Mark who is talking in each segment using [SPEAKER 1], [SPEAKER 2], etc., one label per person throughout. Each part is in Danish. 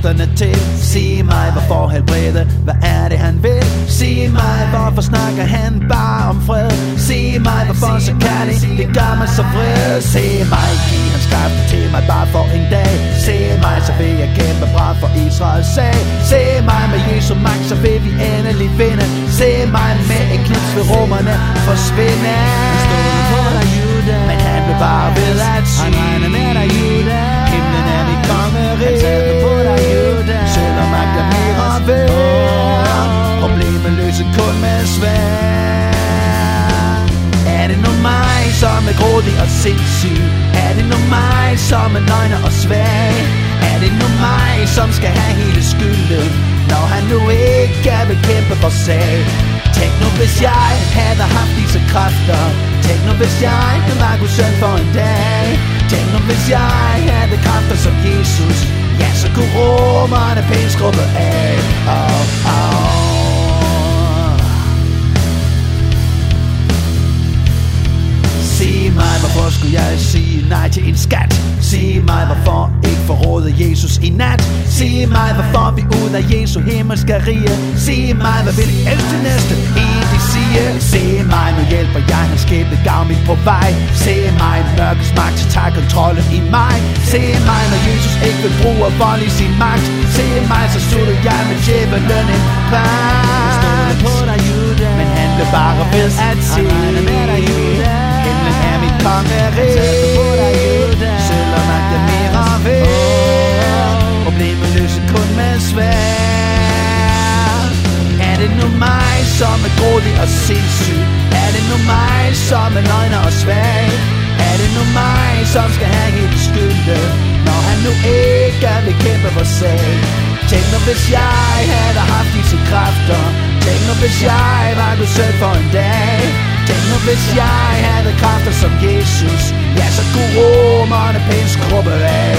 [SPEAKER 1] kræfterne til. Sig mig, hvorfor helbrede, hvad er det han vil? Sig mig, hvorfor snakker han bare om fred? Sig mig, hvorfor så kærlig, det gør mig så vred. Sig mig, giv hans kræfter til mig bare for en dag. Sig mig, så vil jeg kæmpe bra for Israels sag. Sig mig, med Jesu magt, så vil vi endelig vinde. Sig mig, med en knips ved romerne forsvinde. Men han blev bare ved at sige, han regner med dig, Juda. Himlen er mit kongerige. Han satte på dig, Juda. Selvom magt er mere værd. Problemet løser kun med svær. Er det nu mig, som er grådig og sindssyg? Er det nu mig, som er nøgner og svag? Er det nu mig, som skal have hele skylden, når han nu ikke vil kæmpe for sag? Tænk nu, hvis jeg havde haft disse kræfter. Tænk nu, hvis jeg var Guds søn for en dag. Tænk nu, hvis jeg havde kræfter som Jesus. Ja, så kunne romerne pænt skrubbe af. Sig mig, hvorfor skulle jeg sige nej til en skat? Sig mig, hvorfor ikke forråde Jesus i nat? Sig mig, hvorfor vi ud af Jesu himmelske rige? Sig mig, hvad vil de ældste næste egentlig sige? Sig mig, nu hjælper jeg hans skæbne gavmild på vej. Sig mig, mørkets magt tager kontrollen i mig. Sig mig, når Jesus ikke vil bruge vold i sin magt. Sig mig, så slutter jeg med djævelen en pagt. Men han blev bare ved at sige, himlen er mit kongerige. Selvom magt er mere værd. Problemet løser kun med svær. Er det nu mig, som er grådig og sindssyg? Er det nu mig, som er løgner og svag? Er det nu mig, som skal have hele skylden, når han nu ikke vil kæmpe for sag? Tænk nu, hvis jeg havde haft disse kræfter. Tænk nu, hvis jeg var Guds søn for en dag. Tænk nu, hvis jeg havde kræfter som Jesus. Ja, så kunne romerne pænt skrubbe af.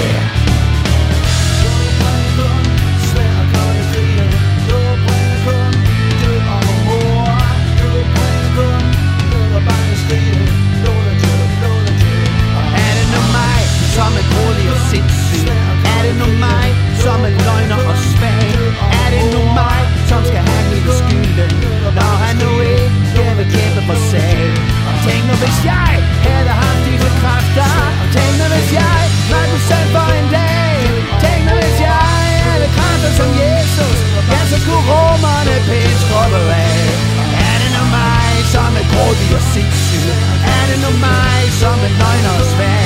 [SPEAKER 1] Er det nu mig, som er grådig og sindssyg? Er det nu mig, som er løgner og svag? Er det nu mig, som skal have hele skylden, når han nu ikke vil kæmpe for sag? Tænk nu, hvis jeg havde haft disse kræfter. Tænk nu, hvis jeg var Guds søn for en dag. Tænk nu, hvis jeg havde kræfter som Jesus. Ja, så kunne romerne pænt skrubbe af. Er det nu mig, som er grådig og sindssyg? Er det nu mig, som er løgner og svag?